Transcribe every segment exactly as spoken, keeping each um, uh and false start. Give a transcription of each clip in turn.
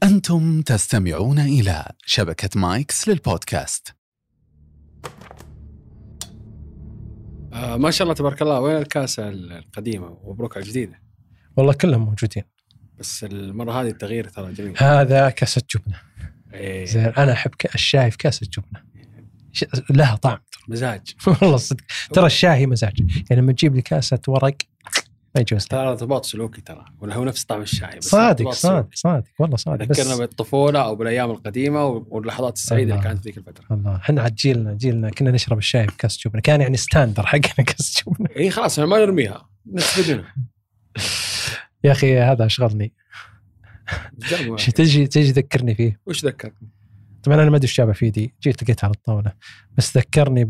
أنتم تستمعون إلى شبكة مايكس للبودكاست. آه ما شاء الله تبارك الله. وين الكاسة القديمة ومبروك على الجديدة؟ والله كلهم موجودين، بس المرة هذه التغيير ترى جميل. هذا كاسة جبنة. إيه. زين، أنا أحب الشاي في كاسة جبنة، لها طعم مزاج. والله صدق، ترى الشاي مزاج. يعني لما تجيب لي كاسة ورق ما يجوز. ترى ارتباط سلوكي ترى، ولا هو نفس طعم الشاي؟ بس صادق صادق صادق والله صادق. ذكرنا بالطفولة أو بالأيام القديمة واللحظات السعيدة اللي كانت في ذيك الفترة. الله، احنا عاد جيلنا جيلنا كنا نشرب الشاي بكاسة جبنة، كان يعني ستاندر حقنا كاسة جبنة. إيه خلاص ما نرميها، نستفيدها. يا أخي هذا أشغلني. شو تجي تجي ذكرني فيه؟ وش ذكرني؟ طبعا أنا ما أدري إيش جابه في يدي، جيت لقيتها على الطاولة، بس ذكرني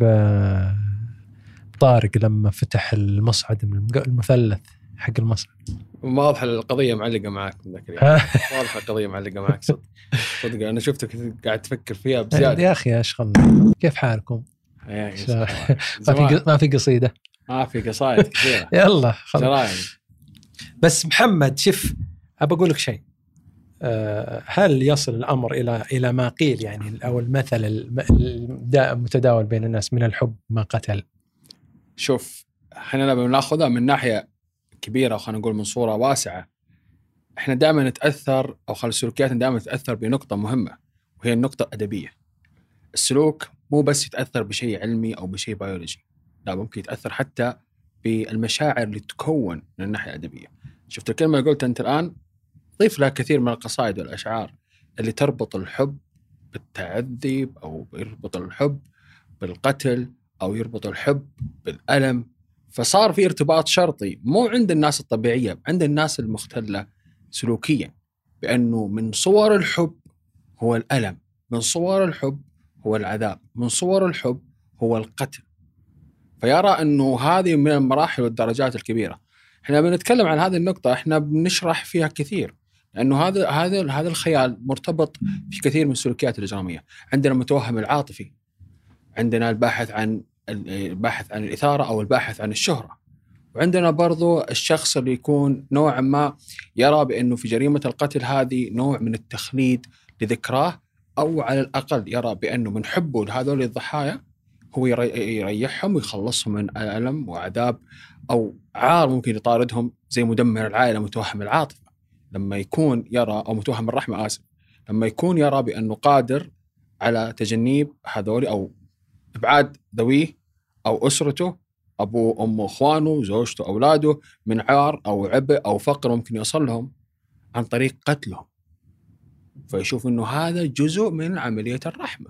بطارق لما فتح المصعد من المثلث حق المصعد. واضح القضية معلقة معك من ذاك اليوم. واضح القضية معلقة معك صدق. صدق أنا شفتك قاعد تفكر فيها بزيادة. يا أخي أشغلنا. كيف حالكم؟ ما في ما في قصيدة؟ ما في قصائد كثيرة. يلا خلاص. بس محمد شوف، أبى أقول لك شيء. هل يصل الأمر إلى إلى ما قيل يعني، أو المثل المتداول بين الناس من الحب ما قتل؟ شوف، احنا بناخذها من ناحية كبيرة، وخلينا نقول من صورة واسعة. احنا دائما نتأثر، أو خلال سلوكياتنا دائما تتأثر بنقطة مهمة، وهي النقطة الأدبية. السلوك مو بس يتأثر بشيء علمي أو بشيء بيولوجي، لا، ممكن يتأثر حتى بالمشاعر اللي تكون من الناحية الأدبية. شفت الكلمة اللي قلتها أنت الآن؟ ضيف لها كثير من القصائد والأشعار اللي تربط الحب بالتعذيب، أو يربط الحب بالقتل، أو يربط الحب بالألم. فصار في ارتباط شرطي مو عند الناس الطبيعية، عند الناس المختلة سلوكيا، بأنه من صور الحب هو الألم، من صور الحب هو العذاب، من صور الحب هو القتل. فيرى أنه هذه من المراحل والدرجات الكبيرة. احنا بنتكلم عن هذه النقطة، احنا بنشرح فيها كثير، لأنه هذا هذا هذا الخيال مرتبط في كثير من السلوكيات الإجرامية. عندنا المتوهم العاطفي، عندنا الباحث عن الباحث عن الإثارة أو الباحث عن الشهرة، وعندنا برضو الشخص اللي يكون نوعا ما يرى بأنه في جريمة القتل هذه نوع من التخليد لذكراه، أو على الأقل يرى بأنه من حبه لهذول الضحايا هو يريحهم ويخلصهم من ألم وعذاب أو عار ممكن يطاردهم، زي مدمر العائلة متوهم العاطفة لما يكون يرى، أو متوهم الرحمة آسف، لما يكون يرى بأنه قادر على تجنيب هذول أو إبعاد ذويه أو أسرته، أبوه أمه أخوانه زوجته أولاده، من عار أو عبء أو فقر ممكن يصل لهم عن طريق قتلهم. فيشوف أنه هذا جزء من عملية الرحمة.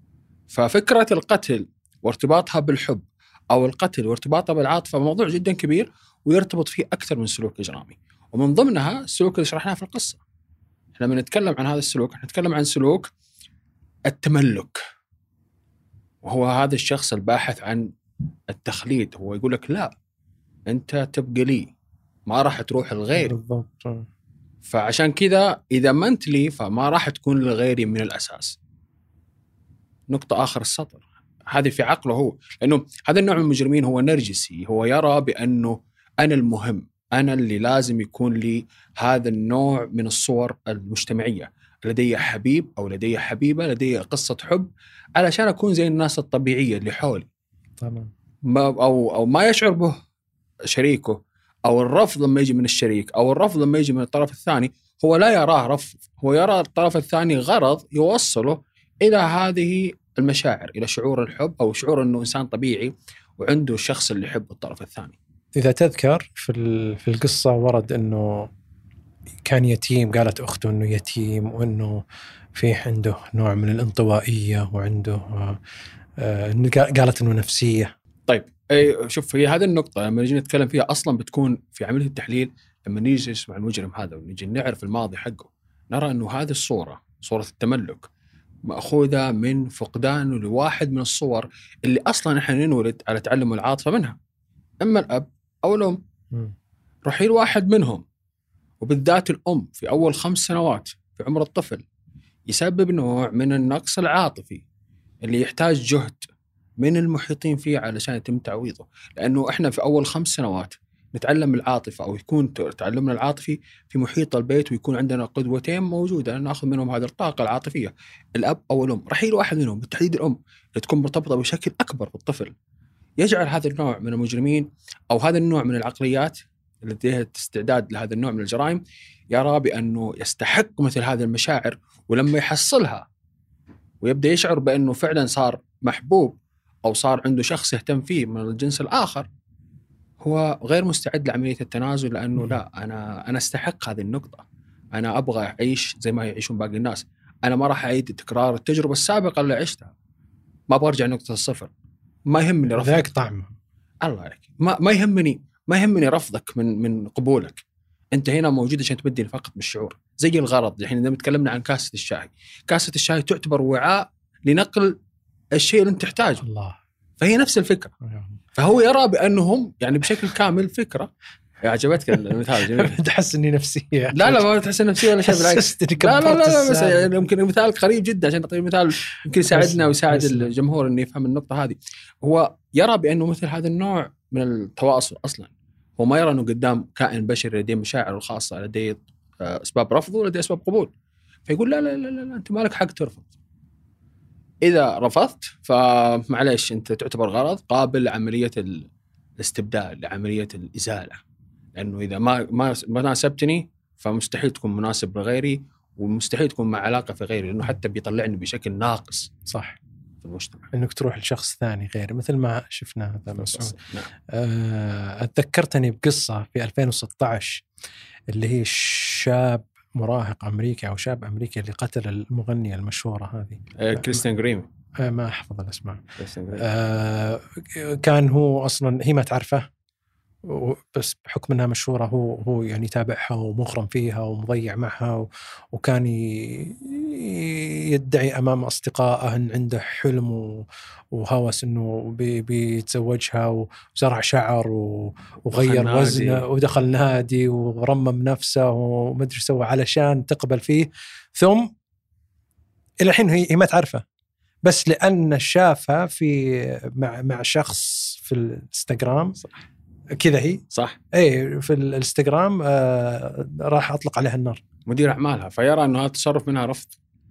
ففكرة القتل وارتباطها بالحب، أو القتل وارتباطها بالعاطفة، موضوع جدا كبير ويرتبط فيه أكثر من سلوك إجرامي، ومن ضمنها السلوك اللي شرحناه في القصة. احنا بنتكلم عن هذا السلوك، احنا نتكلم عن سلوك التملك، وهو هذا الشخص الباحث عن التخليد. هو يقول لك لا، أنت تبقى لي، ما راح تروح لغيري. بالضبط. فعشان كذا إذا ما أنت لي فما راح تكون لغيري من الأساس. نقطة آخر السطر، هذه في عقله هو، لأنه هذا النوع من المجرمين هو نرجسي، هو يرى بأنه أنا المهم، أنا اللي لازم يكون لي هذا النوع من الصور المجتمعية، لدي حبيب أو لدي حبيبة، لدي قصة حب، علشان أكون زي الناس الطبيعية اللي حولي. تمام. ما أو أو ما يشعر به شريكه، أو الرفض لما يجي من الشريك، أو الرفض لما يجي من الطرف الثاني، هو لا يراه رفض، هو يرى الطرف الثاني غرض يوصله إلى هذه المشاعر، إلى شعور الحب، أو شعور أنه إنسان طبيعي وعنده الشخص اللي يحب الطرف الثاني. إذا تذكر في في القصة ورد أنه كان يتيم، قالت أخته أنه يتيم، وأنه فيه عنده نوع من الانطوائية، وعنده آه قالت أنه نفسية. طيب أي شوف، هي هذه النقطة لما نيجي نتكلم فيها أصلا بتكون في عملية التحليل. لما نيجي نسمع المجرم هذا ونيجي نعرف الماضي حقه، نرى أنه هذه الصورة، صورة التملك، مأخوذة من فقدانه لواحد من الصور اللي أصلا إحنا نولد على تعلم العاطفة منها، إما الأب أو الأم. رحيل واحد منهم، وبالذات الأم في أول خمس سنوات في عمر الطفل، يسبب نوع من النقص العاطفي اللي يحتاج جهد من المحيطين فيه علشان يتم تعويضه. لأنه إحنا في أول خمس سنوات نتعلم العاطفة أو يكون تعلمنا العاطفي في محيط البيت، ويكون عندنا قدوتين موجودة نأخذ منهم هذه الطاقة العاطفية، الأب أو الأم. رحيل واحد منهم بالتحديد الأم اللي تكون مرتبطة بشكل أكبر بالطفل، يجعل هذا النوع من المجرمين أو هذا النوع من العقليات اللي لديها استعداد لهذا النوع من الجرائم يرى بأنه يستحق مثل هذه المشاعر، ولما يحصلها ويبدأ يشعر بأنه فعلا صار محبوب أو صار عنده شخص يهتم فيه من الجنس الآخر، هو غير مستعد لعملية التنازل، لأنه لا، أنا أنا استحق هذه النقطة، أنا أبغى أعيش زي ما يعيشون باقي الناس، أنا ما راح أعيد تكرار التجربة السابقة اللي عشتها، ما برجع نقطة الصفر، ما يهمني رفضك. ذاك طعم الله عليك، ما ما يهمني ما يهمني رفضك من من قبولك، أنت هنا موجود عشان تبدي فقط بالشعور. زي الغرض، الحين إذا تكلمنا عن كاسة الشاي، كاسة الشاي تعتبر وعاء لنقل الشيء اللي أنت تحتاجه. الله. فهي نفس الفكرة. فهو يرى بأنهم يعني بشكل كامل فكرة. عجبتك المثال جميل. تحس إني نفسية؟ لا لا ما تحس نفسية ولا شيء، بالعكس. لا لا لا بس يعني يمكن مثال قريب جدا عشان نعطي مثال يمكن يساعدنا ويساعد الجمهور إنه يفهم النقطة هذه. هو يرى بأنه مثل هذا النوع من التواصل أصلا هو ما يرى أنه قدام كائن بشري لديه مشاعر الخاصة، لديه أسباب رفض ولديه أسباب قبول. فيقول لا لا لا لا أنت مالك حق ترفض. إذا رفضت فمعليش أنت تعتبر غرض قابل لعملية الاستبدال، لعملية الإزالة، لأنه إذا ما ما ما ناسبتني فمستحيل تكون مناسب لغيري، ومستحيل تكون مع علاقة في غيري، لأنه حتى بيطلعني بشكل ناقص. صح. في المجتمع إنك تروح لشخص ثاني غير، مثل ما شفنا هذا مسعود. نعم. أه أتذكرتني بقصة في ألفين وستة عشر اللي هي شاب مراهق أمريكي أو شاب أمريكي اللي قتل المغنية المشهورة هذه آه كريستيان جريم. آه ما أحفظ الأسماء. آه كان هو أصلا هي ما تعرفه، بس بحكم أنها مشهورة هو هو يعني تابعها ومغرم فيها ومضيع معها، وكان يدعي أمام أصدقائه أن عنده حلم وهوس أنه بيتزوجها، وزرع شعر وغير وزنه ودخل نادي ورمم نفسه ومدري سوى علشان تقبل فيه. ثم إلى الحين هي ما تعرفه، بس لأن شافها في مع مع شخص في الانستغرام كذا، هي صح اي في الانستغرام آه راح اطلق عليها النار، مدير اعمالها. فيرى انه هذا التصرف منها رفض،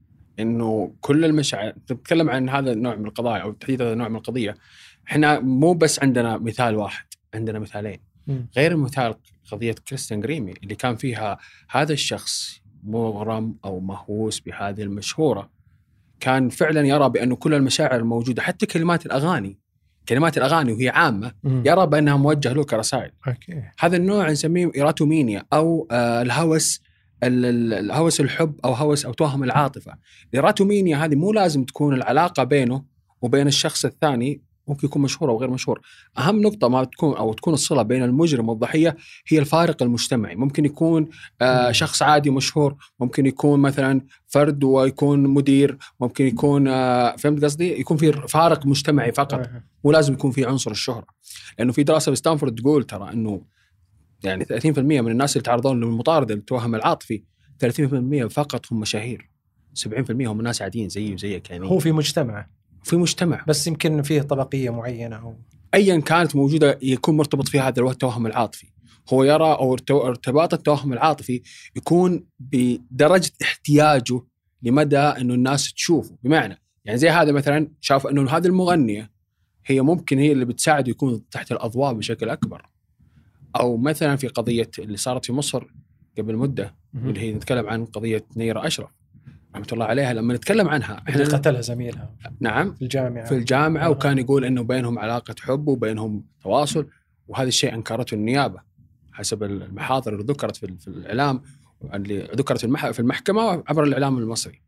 انه كل المشاعر تتكلم عن هذا النوع من القضايا او تحديد هذا النوع من القضيه. احنا مو بس عندنا مثال واحد، عندنا مثالين. م. غير المثال قضيه كريستيان جريمي اللي كان فيها هذا الشخص مغرم او مهووس بهذه المشهوره، كان فعلا يرى بانه كل المشاعر الموجوده، حتى كلمات الاغاني كلمات الأغاني وهي عامة، م. يرى بأنها موجه له كرسائل. أوكي. هذا النوع نسميه إيراتومينيا أو آه الهوس الهوس الحب أو هوس أو توهم العاطفة. الإيراتومينيا هذه مو لازم تكون العلاقة بينه وبين الشخص الثاني، ممكن يكون مشهور أو غير مشهور. أهم نقطة ما تكون أو تكون الصلة بين المجرم والضحية هي الفارق المجتمعي. ممكن يكون آه شخص عادي مشهور، ممكن يكون مثلا فرد ويكون مدير، ممكن يكون آه فهمت قصدي، يكون في فارق مجتمعي فقط، مو لازم يكون في عنصر الشهرة. لأنه في دراسة بستانفورد تقول ترى أنه يعني ثلاثين بالمئة من الناس اللي تعرضون للمطاردة للتوهم العاطفي ثلاثين بالمئة فقط هم مشاهير، سبعين بالمئة هم ناس عاديين زي وزيك. يعني هو في مجتمع في مجتمع بس يمكن فيه طبقية معينة أو أيا كانت موجودة يكون مرتبط في هذا التوهم العاطفي. هو يرى أو ارتباط التوهم العاطفي يكون بدرجة احتياجه لمدى أنه الناس تشوفه. بمعنى يعني زي هذا مثلا شاف أنه هذه المغنية هي ممكن هي اللي بتساعده يكون تحت الأضواء بشكل أكبر. أو مثلا في قضية اللي صارت في مصر قبل مدة اللي هي نتكلم عن قضية نيرة أشرف رحمة الله عليها، لما نتكلم عنها اللي قتلها زميلها نعم في الجامعة في الجامعة وكان يقول إنه بينهم علاقة حب وبينهم تواصل، وهذا الشيء أنكرته النيابة حسب المحاضر اللي ذكرت في في الإعلام اللي ذكرت في المحكمة عبر الإعلام المصري.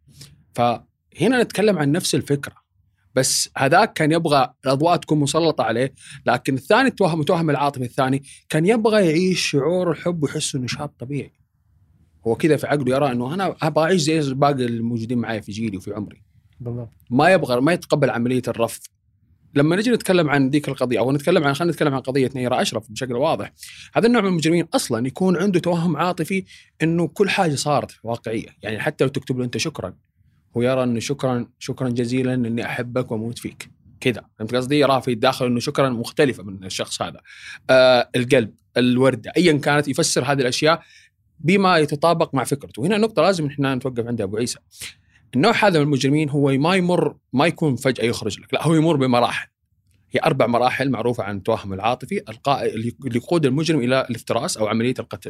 فهنا نتكلم عن نفس الفكرة، بس هذاك كان يبغى الأضواء تكون مسلطة عليه، لكن الثاني التوهم متوهم العاطفي الثاني كان يبغى يعيش شعور الحب ويحس إنه شاب طبيعي. هو كذا في عقله يرى إنه أنا أبغى أعيش زي باقي الموجودين معي في جيلي وفي عمري. بالضبط. ما يبغى ما يتقبل عملية الرفض. لما نجي نتكلم عن ذيك القضية أو نتكلم عن خلينا نتكلم عن قضية نيرة أشرف بشكل واضح، هذا النوع من المجرمين أصلا يكون عنده توهم عاطفي إنه كل حاجة صارت واقعية. يعني حتى لو تكتب له أنت شكرا، هو يرى إنه شكرا شكرا جزيلا إني أحبك وأموت فيك كذا. فهمت قصدي؟ يرى في الداخل إنه شكرا مختلفة من الشخص هذا. آه القلب الوردة أيا كانت، يفسر هذه الأشياء بما يتطابق مع فكرته. وهنا نقطة لازم إحنا نتوقف عندها أبو عيسى. النوع هذا من المجرمين هو ما يمر ما يكون فجأة يخرج لك، لا هو يمر بمراحل. هي أربع مراحل معروفة عن التوهم العاطفي اللي يقود المجرم إلى الافتراس أو عملية القتل.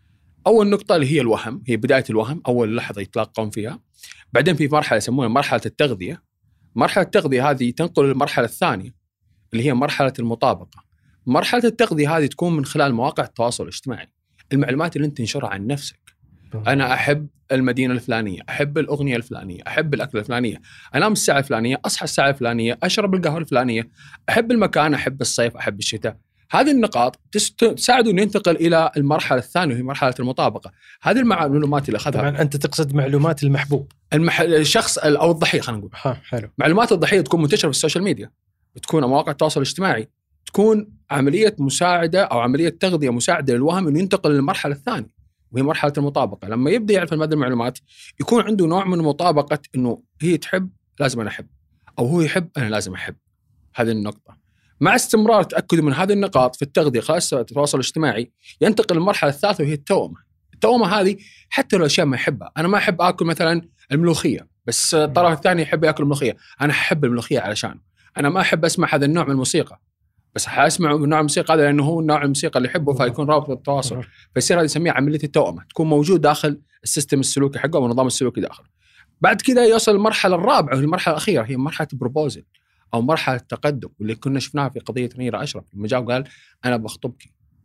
أول نقطة اللي هي الوهم، هي بداية الوهم، أول لحظة يتلاقون فيها. بعدين في مرحلة يسمونها مرحلة التغذية. مرحلة التغذية هذه تنقل للمرحلة الثانية اللي هي مرحلة المطابقة. مرحلة التغذية هذه تكون من خلال مواقع التواصل الاجتماعي، المعلومات اللي أنت تنشرها عن نفسك. أنا أحب المدينة الفلانية، أحب الأغنية الفلانية، أحب الأكلة الفلانية، أنام الساعة الفلانية، أصحى الساعة الفلانية، أشرب القهوة الفلانية، أحب المكان، أحب الصيف، أحب الشتاء. هذه النقاط تساعده أن ينتقل إلى المرحلة الثانية وهي مرحلة المطابقة. هذه المعلومات اللي أخذها. طبعا أنت تقصد معلومات المحبوب، المح... الشخص أو الضحية، خلينا نقول. ها حلو. معلومات الضحية تكون منتشرة في السوشيال ميديا، تكون مواقع التواصل الاجتماعي، تكون عملية مساعدة أو عملية تغذية مساعدة للوهم أنه ينتقل للمرحلة الثانية وهي مرحلة المطابقة. لما يبدأ يعرف هذه المعلومات يكون عنده نوع من مطابقة أنه هي تحب لازم أنا أحب، أو هو يحب أنا لازم أحب. هذه النقطة مع استمرار تأكد من هذه النقاط في التغذية خاصة التواصل الاجتماعي ينتقل للمرحلة الثالثة وهي التوأمة. التوأمة هذه حتى لو أشياء ما يحبها، أنا ما أحب أكل مثلا الملوخية بس الطرف الثاني يحب يأكل الملوخية، أنا أحب الملوخية علشان أنا ما أحب أسمع هذا النوع من الموسيقى بس حاسمع من نوع الموسيقى هذا لأنه هو نوع الموسيقى اللي يحبه، فيكون رابط التواصل. فيصير هذه يسميها عملية التوأمة، تكون موجود داخل السيستم السلوكي حقه ونظام السلوكي داخل. بعد كذا يوصل المرحلة الرابعة وهي المرحلة الأخيرة، هي مرحلة بروبوزل أو مرحلة التقدم، واللي كنا شفناها في قضية نيرة أشرف لما جاء وقال أنا بخطبك.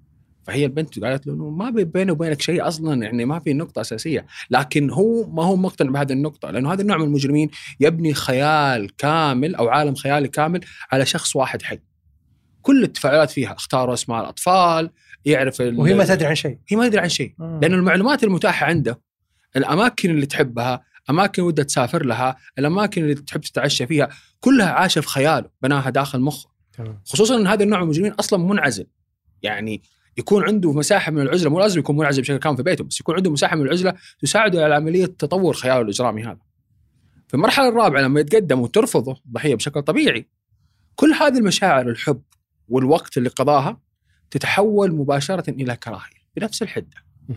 فهي البنت قالت له إنه ما بينه وبينك شيء أصلاً، يعني ما في نقطة أساسية، لكن هو ما هو مقتنع بهذه النقطة لأنه هذا النوع من المجرمين يبني خيال كامل أو عالم خيالي كامل على شخص واحد حي. كل التفاعلات فيها اختاروا اسماء الأطفال، يعرف وهي ما تدري عن شيء، هي ما تدري عن شيء آه. لأن المعلومات المتاحة عنده، الأماكن اللي تحبها، أماكن ودها تسافر لها، الأماكن اللي تحب تتعشى فيها، كلها عاشة في خياله، بناها داخل مخه. خصوصاً أن هذا النوع من المجرمين أصلاً منعزل، يعني يكون عنده مساحة من العزلة، مو لازم يكون منعزل بشكل كامل في بيته، بس يكون عنده مساحة من العزلة تساعده على عملية تطور خياله الإجرامي هذا. في المرحلة الرابعة لما يتقدم وترفضه الضحية بشكل طبيعي، كل هذه المشاعر الحب والوقت اللي قضاها تتحول مباشرة إلى كراهية بنفس الحدة.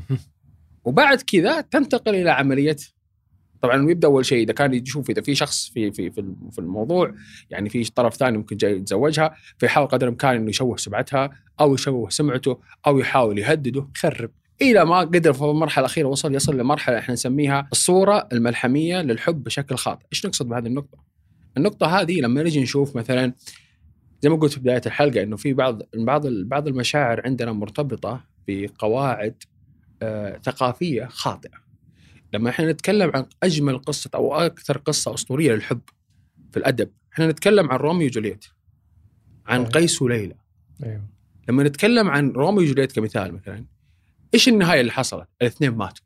وبعد كذا تنتقل إلى عملية، طبعا يبدأ أول شيء إذا كان يشوف إذا في شخص في في في الموضوع، يعني في طرف ثاني ممكن جاي يتزوجها، فيحاول قدر الإمكان إنه يشوه سمعتها أو يشوه سمعته أو يحاول يهدده يخرب، إلى ما قدر في المرحلة الأخيرة وصل يصل لمرحلة إحنا نسميها الصورة الملحمية للحب بشكل خاطئ. إيش نقصد بهذه النقطة؟ النقطة هذه لما نجي نشوف مثلا زي ما قلت في بداية الحلقة إنه في بعض بعض بعض المشاعر عندنا مرتبطة بقواعد آه ثقافية خاطئة. لما احنا نتكلم عن أجمل قصة أو أكثر قصة أسطورية للحب في الأدب، احنا نتكلم عن روميو وجولييت، عن أيوة. قيس وليلى. أيوة. لما نتكلم عن روميو وجولييت كمثال مثلا، إيش النهاية اللي حصلت؟ الاثنين ماتوا،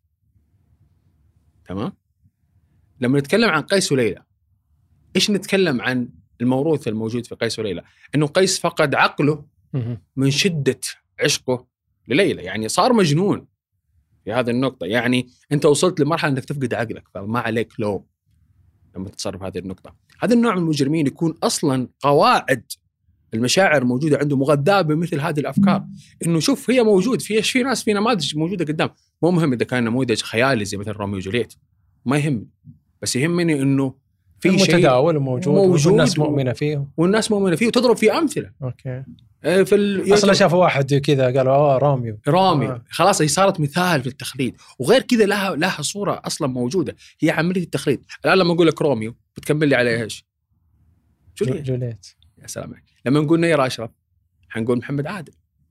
تمام؟ لما نتكلم عن قيس وليلى، إيش نتكلم عن الموروث الموجود في قيس وليلى؟ إنه قيس فقد عقله من شدة عشقه لليلى، يعني صار مجنون في هذه النقطة. يعني أنت وصلت لمرحلة أنك تفقد عقلك، فما عليك لو لما تتصرف هذه النقطة. هذا النوع من المجرمين يكون أصلا قواعد المشاعر موجودة عنده مغذاة بمثل هذه الأفكار، إنه شوف هي موجود في في ناس في نماذج موجودة قدام، مو مهم إذا كان نموذج خيالي زي مثل روميو وجولييت، ما يهمني، بس يهمني إنه في شيء متداول وموجود, موجود والناس مؤمنة فيه والناس مؤمنة فيه وتضرب فيه أمثلة. أوكي. في ال... أصلا شافوا واحد كذا قالوا آه راميو راميو آه. خلاص هي صارت مثال في التخليد، وغير كذا لها لها صورة أصلا موجودة، هي عملية التخليد. الآن لما أقول لك روميو بتكمل لي عليه إيش؟ جولييت. جولييت. يا سلام عليك. لما نقول نيرة أشرف حنقول محمد عادل.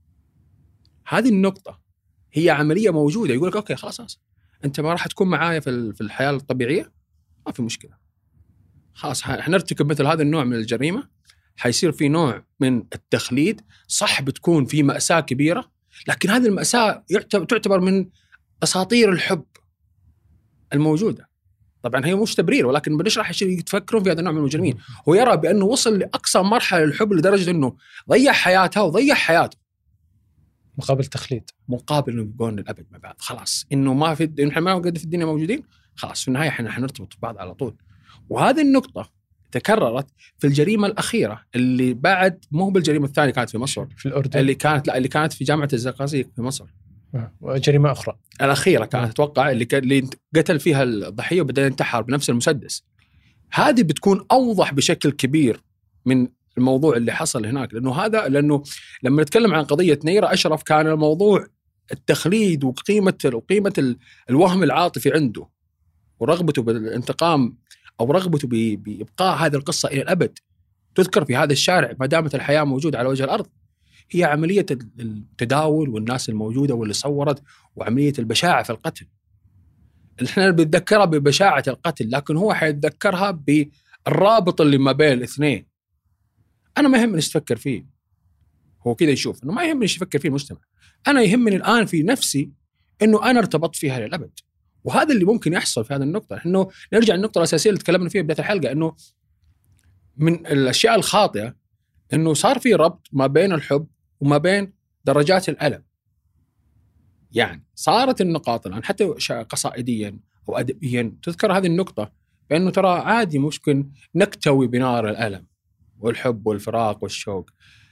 هذه النقطة هي عملية موجودة، يقول لك أوكي خلاص أنت ما راح تكون معايا في في الحياة الطبيعية، ما في مشكلة، خلاص حنرتكب مثل هذا النوع من الجريمة، حيصير في نوع من التخليد. صح بتكون في مأساة كبيرة، لكن هذه المأساة تعتبر من أساطير الحب الموجودة. طبعا هي مش تبرير، ولكن بنشرح ايش يتفكرون في هذا النوع من المجرمين. هو يرى بأنه وصل لأقصى مرحلة للحب لدرجة أنه ضيع حياتها وضيع حياته مقابل تخليد، مقابل انه يبقون للابد مع بعض. خلاص انه ما في، احنا ما قد في الدنيا موجودين، خلاص في النهايه احنا حنرتبط ببعض على طول. وهذه النقطه تكررت في الجريمة الأخيرة اللي بعد، مو بالجريمة الثانية كانت في مصر، في الأردن اللي كانت لا اللي كانت في جامعة الزقازيق في مصر. وجريمة أخرى الأخيرة كانت أتوقع اللي, اللي قتل فيها الضحية وبدأ ينتحر بنفس المسدس. هذه بتكون أوضح بشكل كبير من الموضوع اللي حصل هناك، لأنه هذا لأنه لما نتكلم عن قضية نيرة أشرف كان الموضوع التخليد وقيمة وقيمة الوهم العاطفي عنده ورغبته بالانتقام أو رغبته بإبقاء هذه القصة إلى الأبد تذكر في هذا الشارع ما دامت الحياة موجودة على وجه الأرض. هي عملية التداول والناس الموجودة واللي صورت وعملية البشاعة في القتل. احنا بنتذكرها ببشاعة القتل، لكن هو حيتذكرها بالرابط اللي ما بين الاثنين. أنا ما يهمني ايش تفكر فيه، هو كذا يشوف إنه ما يهمني ايش يفكر فيه المجتمع. أنا يهمني الآن في نفسي إنه أنا ارتبطت فيها للأبد. وهذا اللي ممكن يحصل في هذه النقطة. إنه نرجع للنقطة الأساسية اللي تكلمنا فيها بداية الحلقة، إنه من الأشياء الخاطئة إنه صار في ربط ما بين الحب وما بين درجات الألم. يعني صارت النقاط الآن حتى قصائديا أو أدبيا تذكر هذه النقطة، بأنه ترى عادي ممكن نكتوي بنار الألم والحب والفراق والشوق.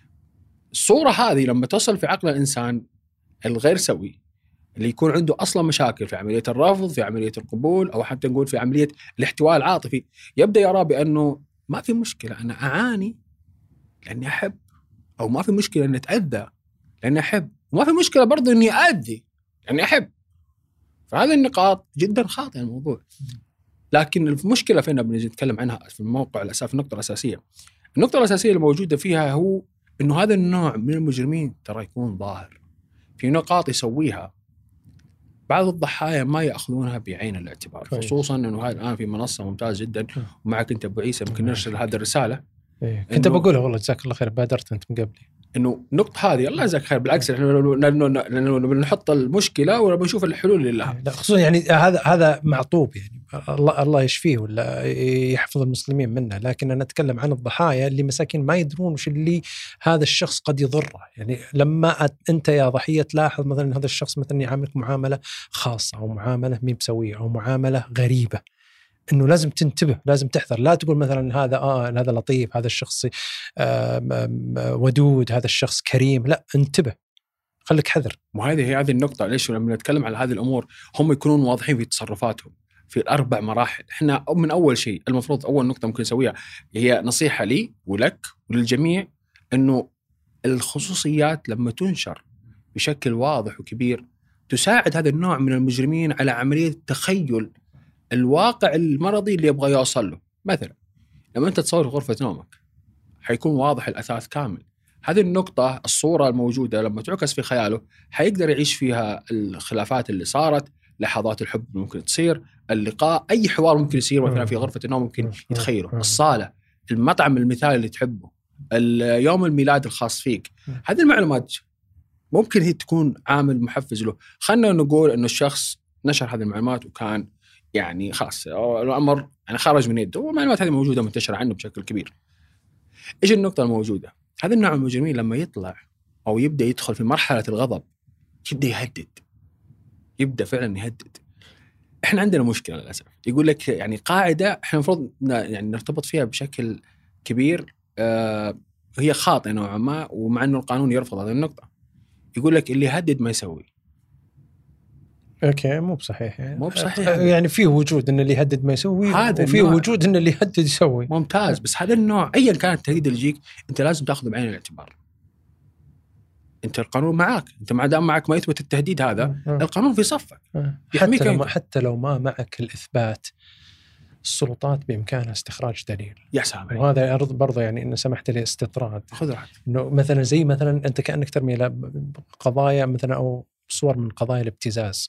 الصورة هذه لما تصل في عقل الإنسان الغير سوي اللي يكون عنده أصلا مشاكل في عملية الرفض، في عملية القبول، أو حتى نقول في عملية الاحتواء العاطفي، يبدأ يرى بأنه ما في مشكلة أنا أعاني لأني أحب، أو ما في مشكلة أني أتأذى لأني أحب، وما في مشكلة برضو أني أأذي لأني أحب. فهذه النقاط جدا خاطئة الموضوع. لكن المشكلة فينا بنجي نتكلم عنها في الموقع الأساس، في النقطة الأساسية. النقطة الأساسية الموجودة فيها هو أنه هذا النوع من المجرمين ترى يكون ظاهر في نقاط يسويها بعض الضحايا ما يأخذونها بعين الاعتبار. كويس. خصوصا أنه هذا الآن في منصة ممتاز جدا ومعك أنت أبو عيسى ممكن نرسل هذه الرسالة. إيه. كنت بقولها والله جزاك الله خير، بادرت أنت من قبلي إنه النقطة هذه الله يجزاك خير. بالعكس لأنه بنحط المشكلة ونشوف الحلول اللي لها. لا خصوصا يعني هذا هذا معطوب يعني الله الله يشفيه ولا يحفظ المسلمين منه، لكن أنا أتكلم عن الضحايا اللي مساكين ما يدرون وش اللي هذا الشخص قد يضره. يعني لما أنت يا ضحية تلاحظ مثلا هذا الشخص مثلا يعاملك معاملة خاصة أو معاملة مي بسوية أو معاملة غريبة، إنه لازم تنتبه، لازم تحذر. لا تقول مثلا هذا آه هذا لطيف، هذا الشخص آه ودود، هذا الشخص كريم. لا، انتبه، خليك حذر. وهذه هي هذه النقطة. ليش لما نتكلم على هذه الأمور هم يكونون واضحين في تصرفاتهم في الأربع مراحل. إحنا من أول شيء المفروض أول نقطة ممكن نسويها هي نصيحة لي ولك وللجميع، إنه الخصوصيات لما تنشر بشكل واضح وكبير تساعد هذا النوع من المجرمين على عملية تخيل الواقع المرضي اللي يبغى يوصل له. مثلا لما أنت تصور غرفة نومك حيكون واضح الأثاث كامل. هذه النقطة الصورة الموجودة لما تعكس في خياله حيقدر يعيش فيها الخلافات اللي صارت، لحظات الحب ممكن تصير، اللقاء، أي حوار ممكن يصير مثلا في غرفة النوم ممكن يتخيله، الصالة، المطعم المثالي اللي تحبه، اليوم الميلاد الخاص فيك. هذه المعلومات ممكن هي تكون عامل محفز له. خلنا نقول إنه الشخص نشر هذه المعلومات وكان يعني خلاص الأمر يعني خارج من يده والمعلومات هذه موجودة منتشرة عنه بشكل كبير. إيش النقطة الموجودة؟ هذا النوع من المجرمين لما يطلع أو يبدأ يدخل في مرحلة الغضب يبدأ يهدد، يبدأ فعلا يهدد. إحنا عندنا مشكلة للأسف، يقول لك يعني قاعدة إحنا المفروض يعني نرتبط فيها بشكل كبير، آه هي خاطئة نوعا ما، ومع إنه القانون يرفض هذه النقطة. يقول لك اللي يهدد ما يسوي. اوكي مو بصحيح يعني. مو بصحيح يعني فيه وجود ان اللي يهدد ما يسوي، وفيه وجود ان اللي يهدد يسوي. ممتاز. بس هذا النوع ايا كان التهديد اللي يجيك انت لازم تاخذه بعين الاعتبار. انت القانون معك، انت ما دام معك ما يثبت التهديد هذا م. القانون في صفك. حتى لو, حتى لو ما معك الاثبات السلطات بامكانها استخراج دليل. يا سلام. وهذا يرض برضه يعني ان سمحت لي استطراد. خذ راحتك. انه مثلا زي مثلا انت كانك ترمي الى قضايا مثلا او صور من قضايا الابتزاز.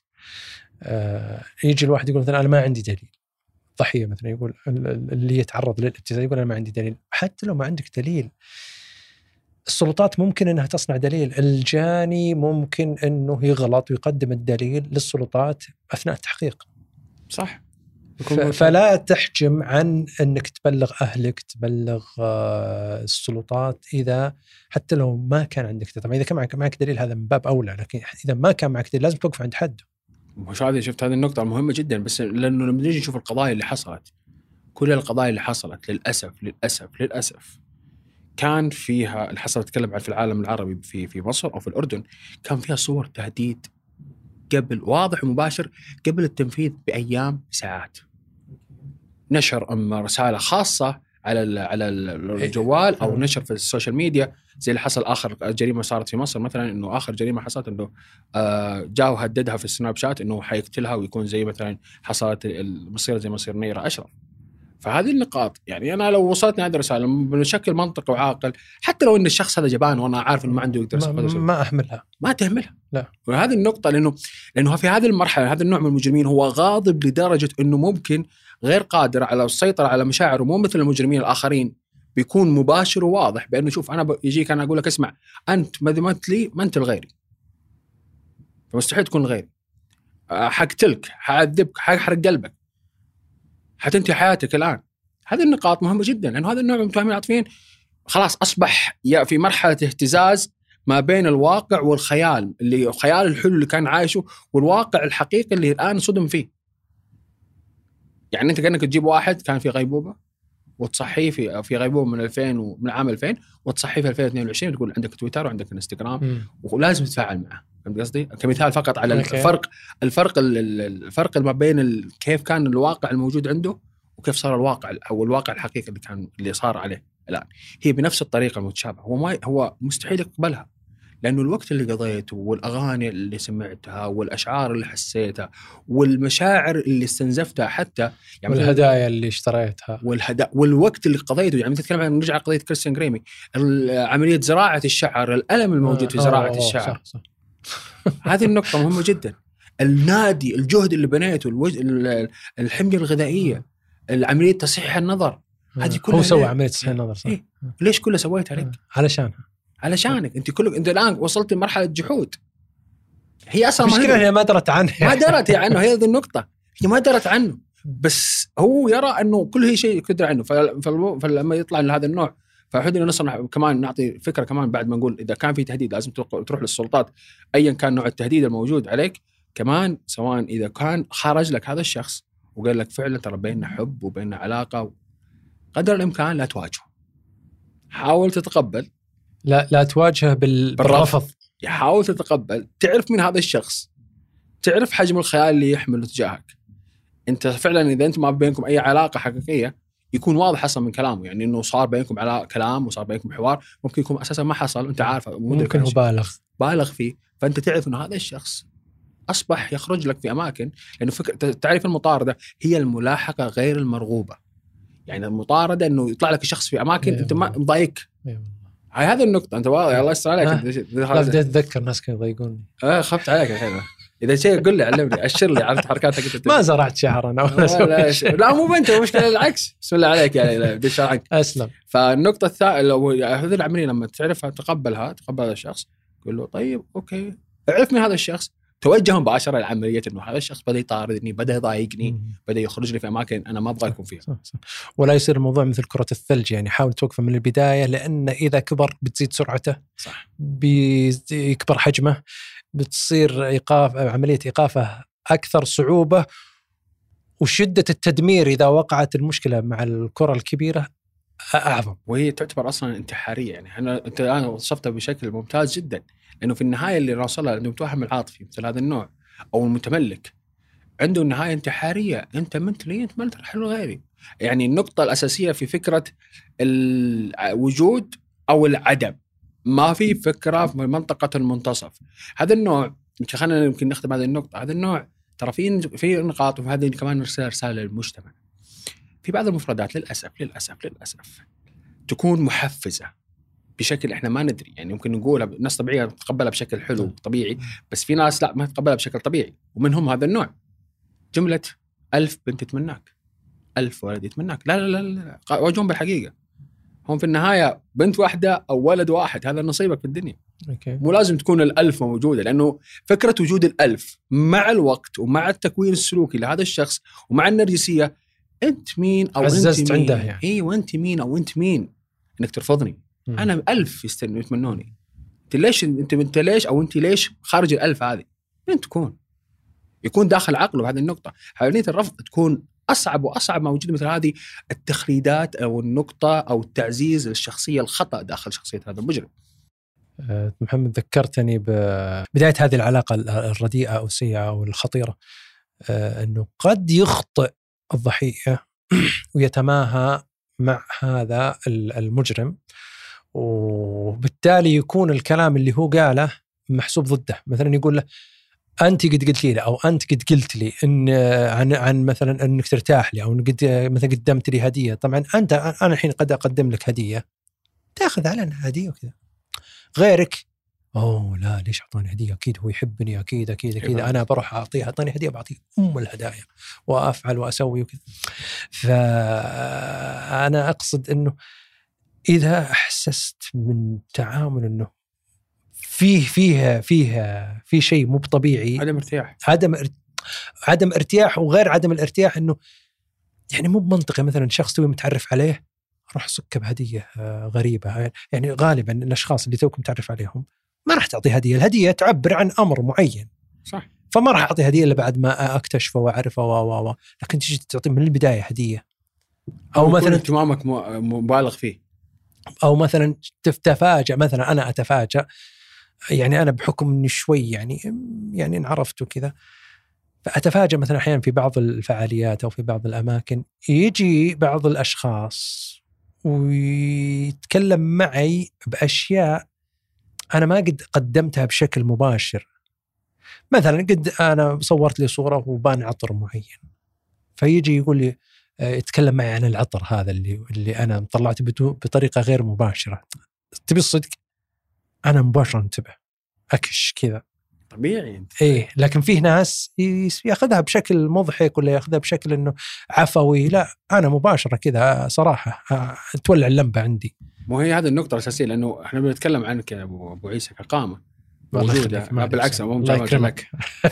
آه يجي الواحد يقول مثلا أنا ما عندي دليل. ضحية مثلا يقول اللي يتعرض للابتزاز يقول أنا ما عندي دليل. حتى لو ما عندك دليل السلطات ممكن أنها تصنع دليل. الجاني ممكن أنه يغلط ويقدم الدليل للسلطات أثناء التحقيق. صح. فلا تحجم عن أنك تبلغ أهلك، تبلغ آه السلطات إذا حتى لو ما كان عندك. طبعا إذا كان معك, معك دليل هذا من باب أولى، لكن إذا ما كان معك دليل لازم توقف عند حده. مش هذه شفت هذه النقطة المهمة جدا. بس لأنه لما نيجي نشوف القضايا اللي حصلت كل القضايا اللي حصلت للاسف للاسف للاسف كان فيها اللي حصلت تكلم عن في العالم العربي في في مصر او في الاردن، كان فيها صور تهديد قبل واضح ومباشر قبل التنفيذ بايام ساعات. نشر اما رساله خاصه على على الجوال او نشر في السوشيال ميديا، زي اللي حصل اخر جريمه صارت في مصر مثلا، انه اخر جريمه حصلت انه جاء وهددها في السناب شات انه حيقتلها ويكون زي مثلا حصلت المصير زي مصير نيرة اشرف. فهذه النقاط يعني انا لو وصلتني هذه الرساله بشكل منطقي وعاقل، حتى لو ان الشخص هذا جبان وانا عارف انه ما عنده يقدر ما, ما احملها، ما تهملها. لا، وهذه النقطه لانه لانه في هذه المرحله هذا النوع من المجرمين هو غاضب لدرجه انه ممكن غير قادر على السيطره على مشاعره، مو مثل المجرمين الاخرين بيكون مباشر وواضح بانه شوف انا ب... يجيك انا اقول لك اسمع انت ما ذمت لي ما انت الغيري، فمستحيل تكون الغيري، حقتلك حعذبك ححرق قلبك حتنتهي حياتك الان. هذه النقاط مهمه جدا، لانه هذا النوع من المتهمين العاطفيين خلاص اصبح في مرحله اهتزاز ما بين الواقع والخيال، اللي خيال الحلو اللي كان عايشه والواقع الحقيقي اللي الان صدم فيه. يعني انت كانك تجيب واحد كان في غيبوبه وتصحيه في في غيبوبه من ألفين ومن عام ألفين وتصحيه في ألفين واثنين وعشرين وتقول عندك تويتر وعندك انستغرام م. ولازم تتفاعل معه. فهمت قصدي؟ كمثال فقط على أوكي. الفرق الفرق الفرق ما بين كيف كان الواقع الموجود عنده وكيف صار الواقع او الواقع الحقيقي اللي كان اللي صار عليه الان. هي بنفس الطريقه المتشابهه، هو ما هو مستحيل يقبلها، لانه الوقت اللي قضيته والاغاني اللي سمعتها والاشعار اللي حسيتها والمشاعر اللي استنزفتها حتى يعني والهدايا اللي اشتريتها والهدا والوقت اللي قضيته. يعني تتكلم عن نرجع قضيه كريستيان جريمي، عمليه زراعه الشعر، الالم الموجود في زراعه آه الشعر. صح صح. هذه النقطه مهمه جدا. النادي، الجهد اللي بنيته، الوج... الحميه الغذائيه، العمليه تصحيح النظر، هذه كلها هو سوى عمليه تصحيح النظر صح. إيه؟ ليش كلها سويتها لك؟ علشانها علشانك انت كلك. انت الان وصلت لمرحله جحود. هي اصلا المشكله هي ما درت عنه ما درت عنه هي هذه النقطه، هي ما درت عنه، بس هو يرى انه كل هي شيء يقدر عنه. فلما يطلع من هذا النوع فحدنا نصنع كمان نعطي فكره كمان بعد ما نقول اذا كان في تهديد لازم تروح للسلطات ايا كان نوع التهديد الموجود عليك كمان، سواء اذا كان خرج لك هذا الشخص وقال لك فعلا ترى بيننا حب وبيننا علاقه، قدر الامكان لا تواجهه، حاول تتقبل، لا لا تواجهه بال... بالرفض. حاول تتقبل، تعرف من هذا الشخص، تعرف حجم الخيال اللي يحمله تجاهك. انت فعلا اذا انت ما بينكم اي علاقه حقيقيه يكون واضح اصلا من كلامه، يعني انه صار بينكم على كلام وصار بينكم حوار، ممكن يكون اساسا ما حصل انت عارف، ممكن هو بالغ بالغ فيه، فانت تعرف انه هذا الشخص اصبح يخرج لك في اماكن، لانه فكره تعرف المطارده هي الملاحقه غير المرغوبه. يعني المطارده انه يطلع لك شخص في اماكن أيوة. انت ما مضايق أيوة. هاي هذه النقطه انت واضح. الله يستر عليك. لا بديت اتذكر ناس كانوا يضايقوني. اه خفت عليك الحين. اذا شيء قل لي علمني اشر لي عرفت حركاتك. ما زرعت شعر انا ولا لا, لا مو انت المشكله العكس. بسم الله عليك يعني بدي اشرحك. اسلم. فالنقطه الثانيه لو هذه العمليه لما تعرفها تقبلها تقبل هذا الشخص، قول له طيب اوكي اعرف من هذا الشخص، توجه مباشره لعمليه انه هذا الشخص بدا يطاردني، بدا يضايقني، بدا يخرج لي في اماكن انا ما ابغى يكون فيها. صح صح. ولا يصير الموضوع مثل كره الثلج، يعني حاول توقفه من البدايه، لان اذا كبر بتزيد سرعته، صح، بيكبر حجمه، بتصير ايقاف عمليه ايقافه اكثر صعوبه، وشده التدمير اذا وقعت المشكله مع الكره الكبيره اعظم، وهي تعتبر اصلا انتحاريه. يعني احنا انت الان وصفتها بشكل ممتاز جدا، لانه في النهايه اللي نوصلها انه المتوهم العاطفي مثل هذا النوع او المتملك عنده النهايه انتحاريه. انت منت لي انت ما ترحل غيري. يعني النقطه الاساسيه في فكره الوجود او العدم، ما في فكره في منطقه المنتصف. هذا النوع خلينا يمكن نختم هذه النقطه. هذا النوع ترى في في نقاط، وهذه كمان رساله رساله للمجتمع. في بعض المفردات للاسف للاسف للاسف تكون محفزه بشكل احنا ما ندري. يعني ممكن نقولها ناس طبيعيه تتقبلها بشكل حلو طبيعي، بس في ناس لا ما تتقبلها بشكل طبيعي، ومنهم هذا النوع. جمله ألف بنت يتمناك، ألف ولد يتمناك، لا لا لا, لا. واجههم بالحقيقه، هم في النهايه بنت واحده او ولد واحد، هذا نصيبك في الدنيا. أوكي. مو لازم تكون الألف موجوده، لانه فكره وجود الألف مع الوقت ومع التكوين السلوكي لهذا الشخص ومع النرجسيه، انت مين او انت مين يعني. اي وانت مين او انت مين انك ترفضني؟ م. انا ألف يستنوا يتمنوني، انت ليش انت انت ليش او انت ليش خارج الألف هذه؟ انت تكون يكون داخل عقله بهذه النقطه. حالية الرفض تكون اصعب واصعب ما وجد مثل هذه التخليدات او النقطه او التعزيز للشخصيه الخطا داخل شخصيه هذا المجرم. محمد ذكرتني ببداية هذه العلاقة الرديئة أو السيئة أو الخطيرة، أنه قد يخطئ الضحية ويتماهى مع هذا المجرم، وبالتالي يكون الكلام اللي هو قاله محسوب ضده. مثلا يقول له أنت قد قلت لي، أو أنت قد قلت لي إن عن عن مثلا أنك ترتاح لي، أو قد مثلا قدمت لي هدية. طبعا أنت أنا الحين قد أقدم لك هدية تأخذ علينا هدية وكذا. غيرك أوه لا ليش أعطاني هدية، أكيد هو يحبني، أكيد أكيد أكيد أنا بروح أعطيه، أعطاني هدية بعطيه أم الهدايا وأفعل وأسوي وكذا. فأنا أقصد أنه إذا أحسست من تعامل أنه فيه فيه فيه في شيء مو طبيعي، عدم ارتياح عدم عدم ارتياح وغير عدم الارتياح، أنه يعني مو منطقي مثلا شخص توي متعرف عليه راح صك بهدية غريبة. يعني غالبا الأشخاص اللي توكم تعرف عليهم ما راح تعطي هدية، الهدية تعبر عن أمر معين، صح؟ فما راح أعطي هدية إلا بعد ما أكتشفه وأعرفه و و لكن تجي تعطي من البداية هدية، أو مثلا اهتمامك مبالغ فيه، أو مثلا تتفاجأ. مثلا أنا أتفاجأ، يعني أنا بحكم إني شوي يعني يعني انعرفت وكذا، فأتفاجأ مثلا أحيانا في بعض الفعاليات أو في بعض الأماكن يجي بعض الأشخاص ويتكلم معي بأشياء أنا ما قد قدمتها بشكل مباشر. مثلا قد أنا صورت لي صورة وبان عطر معين، فيجي يقول لي يتكلم معي عن العطر هذا اللي اللي أنا طلعته بطريقة غير مباشرة. تبي الصدق أنا مباشرة انتبه أكش كذا طبيعي انت. إيه، لكن فيه ناس ياخذها بشكل مضحك ولا ياخذها بشكل إنه عفوي. لا أنا مباشرة كذا صراحة تولع اللمبة عندي. مو هي هذه النقطة الأساسية، لأنه إحنا بنتكلم عنك يا أبو عيسى كقامة موجودة، ما بالعكس الله يكرمك.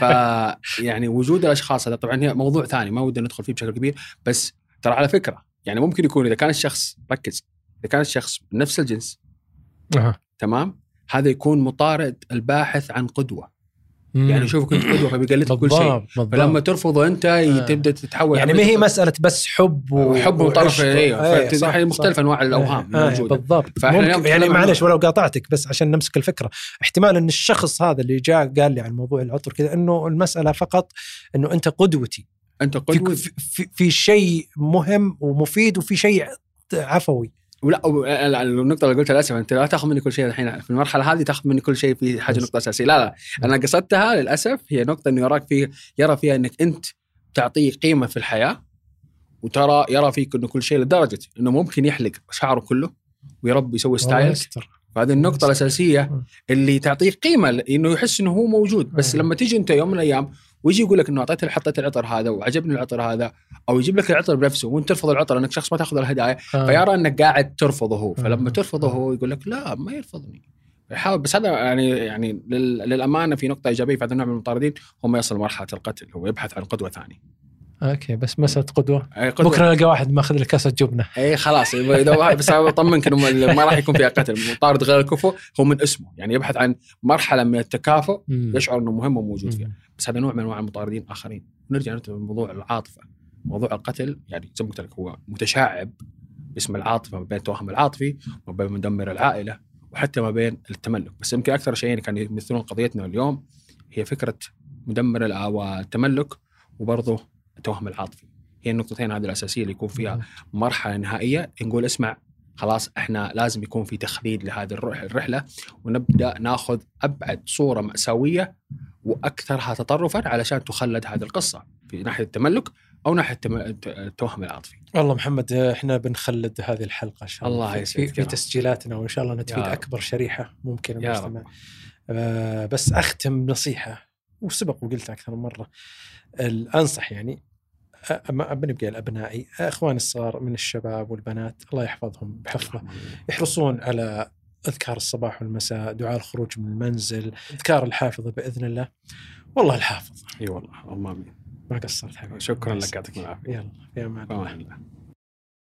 فيعني وجود الأشخاص هذا طبعا هي موضوع ثاني ما ودنا ندخل فيه بشكل كبير، بس ترى على فكرة يعني ممكن يكون إذا كان الشخص ركز، إذا كان الشخص نفس الجنس أه. تمام، هذا يكون مطارد الباحث عن قدوة. يعني شوفك انت قدوة فبيقلدك كل شيء، فلما ترفضه انت آه. تبدا تتحول. يعني ما هي مساله بس حب وحب وطرف ايه، ايه مختلف انواع الاوهام آه. موجوده بالضبط. يعني معلش ولو قاطعتك بس عشان نمسك الفكره، احتمال ان الشخص هذا اللي جاء قال لي عن موضوع العطر كذا انه المساله فقط انه انت قدوتي، انت قدوة في, في, في شيء مهم ومفيد وفي شيء عفوي. ولا النقطة اللي قلتها للأسف أنت لا تأخذ مني كل شيء الحين في المرحلة هذه، تأخذ مني كل شيء في حاجة نقطة أساسية. لا لا أنا قصدتها للأسف هي نقطة إنه يراك فيه، يرى فيها إنك أنت تعطيه قيمة في الحياة، وترى يرى فيك إنه كل شيء لدرجة إنه ممكن يحلق شعره كله ويربي يسوي ستايل. فهذه النقطة الأساسية اللي تعطيه قيمة، إنه يحس إنه هو موجود. بس لما تيجي أنت يوم من الأيام ويجي يقول لك إنه أعطيت حطيت العطر هذا وعجبني العطر هذا، أو يجيب لك العطر بنفسه وأنت ترفض العطر لأنك شخص ما تأخذ الهدايا، آه. فيرى أنك قاعد ترفضه هو، فلما ترفضه هو يقول لك لا ما يرفضني، يحاول. بس هذا يعني يعني للأمانة في نقطة إيجابية في هذا النوع من المطاردين، هم يصل مرحلة القتل، هو يبحث عن قدوة ثانية. اوكي بس مسألة قدوة. قدوة بكره نلقى واحد ماخذ لك كاسة جبنة اي خلاص بس اطمنك انه ما راح يكون فيها قتل. مطارد غير الكفو هو من اسمه يعني يبحث عن مرحلة من التكافؤ، يشعر انه مهم وموجود فيها. بس هذا نوع من انواع المطاردين اخرين. نرجع لموضوع العاطفة. موضوع القتل يعني زي ما قلت لك هو متشعب باسم العاطفة، ما بين التوهم العاطفي وما بين مدمر العائلة وحتى ما بين التملك. بس يمكن اكثر شيئين كانوا يمثلون قضيتنا اليوم هي فكرة مدمر التملك وبرضه التوهم العاطفي. هي النقطتين هذه الأساسية اللي يكون فيها مرحلة نهائية نقول اسمع خلاص احنا لازم يكون في تخليد لهذه الرحلة، ونبدأ ناخذ أبعد صورة مأساوية وأكثرها تطرفا علشان تخلد هذه القصة في ناحية التملك أو ناحية التوهم العاطفي. والله محمد احنا بنخلد هذه الحلقة إن شاء الله, الله في, في تسجيلاتنا، وإن شاء الله نتفيد أكبر شريحة ممكن المجتمع. آه بس أختم نصيحة وسبق وقلت أكثر من مرة، أنصح يعني بنبقى الأبنائي أخواني الصغار من الشباب والبنات الله يحفظهم بحفظه، يحرصون على أذكار الصباح والمساء، دعاء الخروج من المنزل، أذكار الحافظة بإذن الله. والله الحافظ. اي والله اللهم آمين. ما قصرت حبيبي. شكرا لك، يعطيك العافية. يلا في أمان الله.